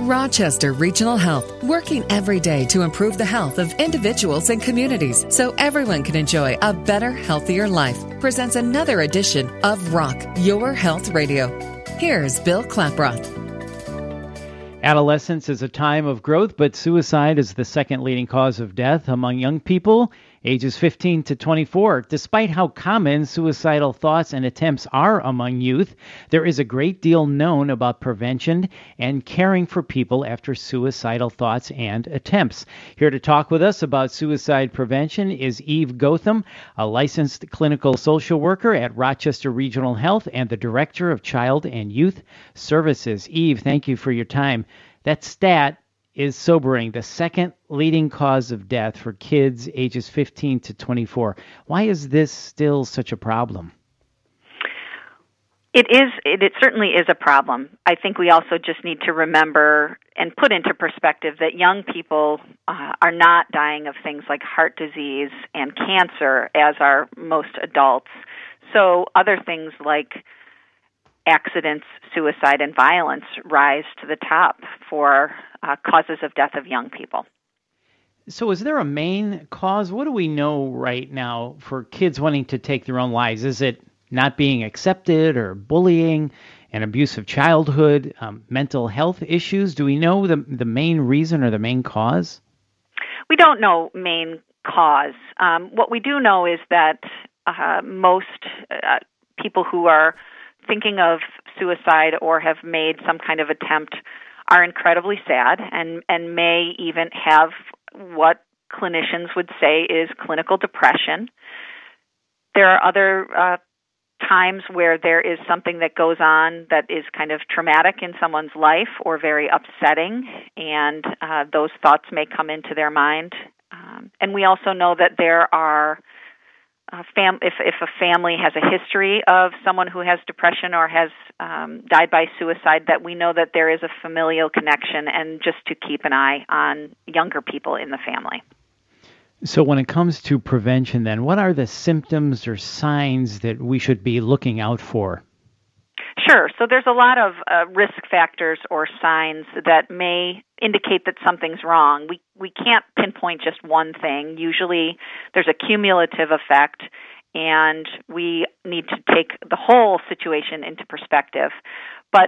Rochester Regional Health, working every day to improve the health of individuals and communities so everyone can enjoy a better, healthier life, presents another edition of Rock Your Health Radio. Here's Bill Klaproth. Adolescence is a time of growth, but suicide is the second leading cause of death among young people ages 15 to 24. Despite how common suicidal thoughts and attempts are among youth, there is a great deal known about prevention and caring for people after suicidal thoughts and attempts. Here to talk with us about suicide prevention is Eve Gotham, a licensed clinical social worker at Rochester Regional Health and the Director of Child and Youth Services. Eve, thank you for your time. That stat is sobering, the second leading cause of death for kids ages 15 to 24. Why is this still such a problem? It certainly is a problem. I think we also just need to remember and put into perspective that young people are not dying of things like heart disease and cancer as are most adults. So other things like accidents, suicide, and violence rise to the top for causes of death of young people. So is there a main cause? What do we know right now for kids wanting to take their own lives? Is it not being accepted or bullying, an abusive childhood, mental health issues? Do we know the main reason or the main cause? We don't know main cause. What we do know is that most people who are thinking of suicide or have made some kind of attempt are incredibly sad and may even have what clinicians would say is clinical depression. There are other times where there is something that goes on that is kind of traumatic in someone's life or very upsetting, and those thoughts may come into their mind. And we also know that there are if a family has a history of someone who has depression or has died by suicide, that we know that there is a familial connection, and just to keep an eye on younger people in the family. So when it comes to prevention, then, what are the symptoms or signs that we should be looking out for? Sure. So there's a lot of risk factors or signs that may indicate that something's wrong. We can't pinpoint just one thing. Usually there's a cumulative effect, and we need to take the whole situation into perspective. But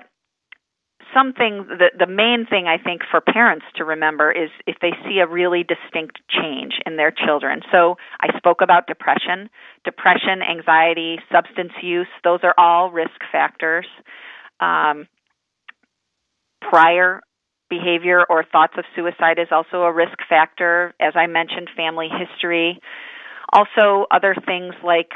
the main thing I think for parents to remember is if they see a really distinct change in their children. So I spoke about depression, anxiety, substance use. Those are all risk factors. Prior behavior or thoughts of suicide is also a risk factor. As I mentioned, family history. Also other things like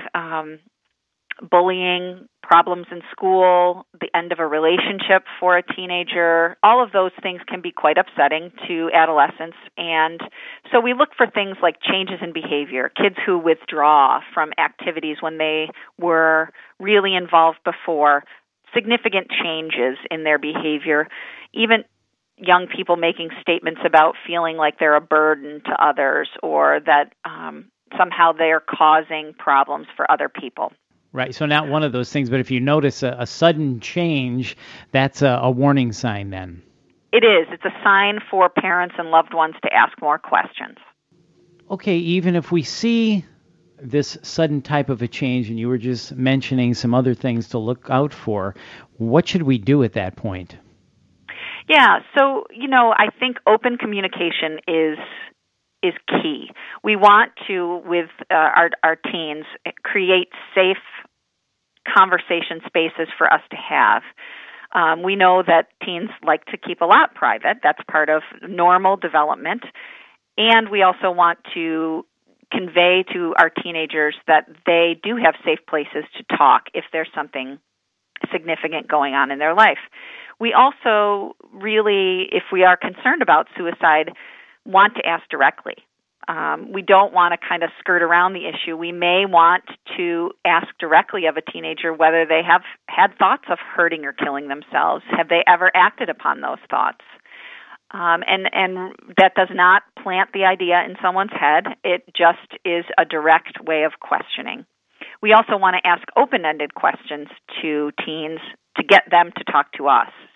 bullying, problems in school, the end of a relationship for a teenager. All of those things can be quite upsetting to adolescents. And so we look for things like changes in behavior, kids who withdraw from activities when they were really involved before, significant changes in their behavior, even young people making statements about feeling like they're a burden to others or that somehow they're causing problems for other people. Right, so not one of those things, but if you notice a sudden change, that's a warning sign then. It is. It's a sign for parents and loved ones to ask more questions. Okay, even if we see this sudden type of a change, and you were just mentioning some other things to look out for, what should we do at that point? Yeah, so, I think open communication is key. We want to, with our teens, create safe conversation spaces for us to have. We know that teens like to keep a lot private. That's part of normal development. And we also want to convey to our teenagers that they do have safe places to talk if there's something significant going on in their life. We also really, if we are concerned about suicide, want to ask directly. We don't want to kind of skirt around the issue. We may want to ask directly of a teenager whether they have had thoughts of hurting or killing themselves. Have they ever acted upon those thoughts? And that does not plant the idea in someone's head. It just is a direct way of questioning. We also want to ask open-ended questions to teens to get them to talk to us.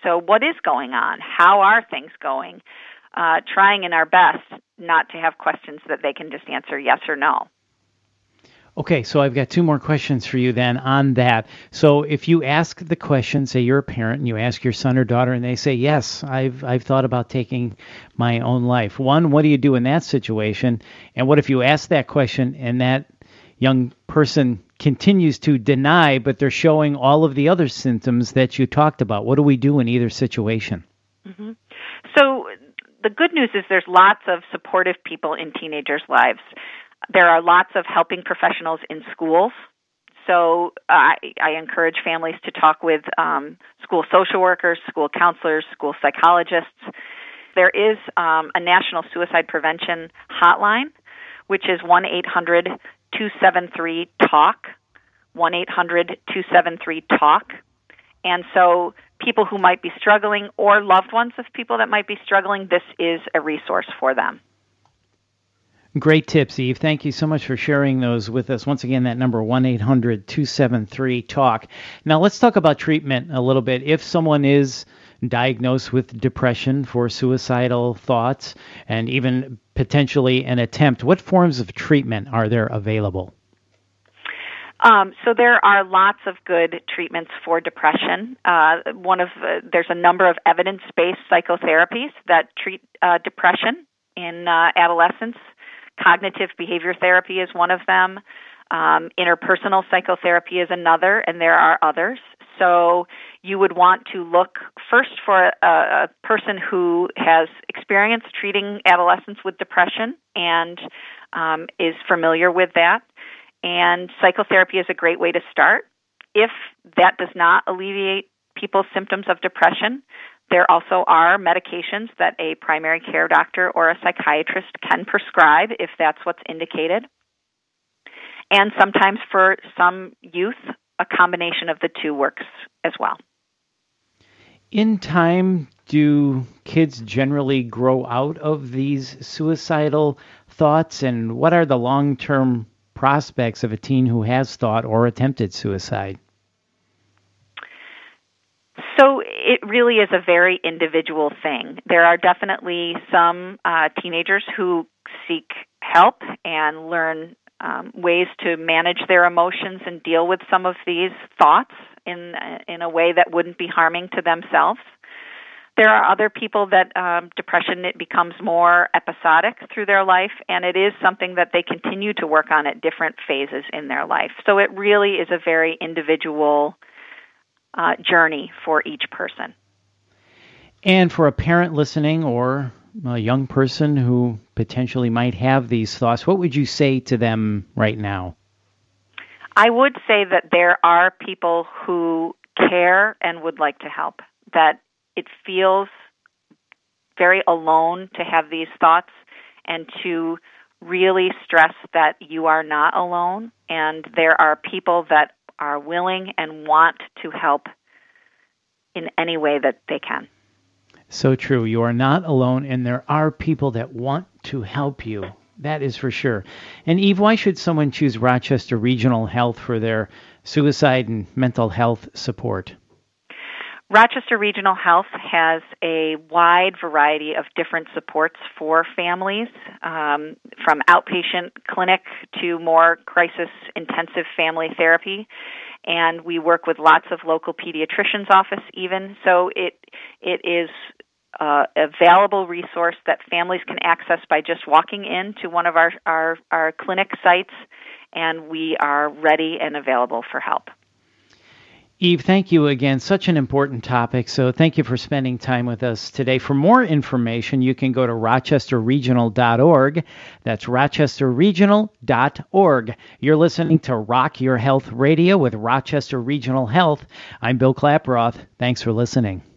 So what is going on? How are things going? Trying in our best not to have questions that they can just answer yes or no. Okay, so I've got two more questions for you then on that. So if you ask the question, say you're a parent and you ask your son or daughter and they say, yes, I've thought about taking my own life. One, what do you do in that situation? And what if you ask that question and that young person continues to deny, but they're showing all of the other symptoms that you talked about? What do we do in either situation? Mm-hmm. So the good news is there's lots of supportive people in teenagers' lives. There are lots of helping professionals in schools. So I encourage families to talk with school social workers, school counselors, school psychologists. There is a national suicide prevention hotline, which is 1-800-273-TALK, 1-800-273-TALK. And so people who might be struggling or loved ones of people that might be struggling, this is a resource for them. Great tips, Eve. Thank you so much for sharing those with us. Once again, that number, 1-800-273-TALK. Now, let's talk about treatment a little bit. If someone is diagnosed with depression for suicidal thoughts and even potentially an attempt, what forms of treatment are there available? So there are lots of good treatments for depression. There's a number of evidence-based psychotherapies that treat depression in adolescence. Cognitive behavior therapy is one of them. Interpersonal psychotherapy is another, and there are others. So you would want to look first for a person who has experience treating adolescents with depression and is familiar with that. And psychotherapy is a great way to start. If that does not alleviate people's symptoms of depression, there also are medications that a primary care doctor or a psychiatrist can prescribe if that's what's indicated. And sometimes for some youth, a combination of the two works as well. In time, do kids generally grow out of these suicidal thoughts? And what are the long-term prospects of a teen who has thought or attempted suicide? So it really is a very individual thing. There are definitely some teenagers who seek help and learn ways to manage their emotions and deal with some of these thoughts in a way that wouldn't be harming to themselves. There are other people that depression, it becomes more episodic through their life, and it is something that they continue to work on at different phases in their life. So it really is a very individual journey for each person. And for a parent listening or a young person who potentially might have these thoughts, what would you say to them right now? I would say that there are people who care and would like to help, that it feels very alone to have these thoughts, and to really stress that you are not alone, and there are people that are willing and want to help in any way that they can. So true. You are not alone, and there are people that want to help you. That is for sure. And Eve, why should someone choose Rochester Regional Health for their suicide and mental health support? Rochester Regional Health has a wide variety of different supports for families, from outpatient clinic to more crisis-intensive family therapy. And we work with lots of local pediatricians' office even. So it is a valuable resource that families can access by just walking into one of our clinic sites, and we are ready and available for help. Eve, thank you again. Such an important topic, so thank you for spending time with us today. For more information, you can go to rochesterregional.org. That's rochesterregional.org. You're listening to Rock Your Health Radio with Rochester Regional Health. I'm Bill Klaproth. Thanks for listening.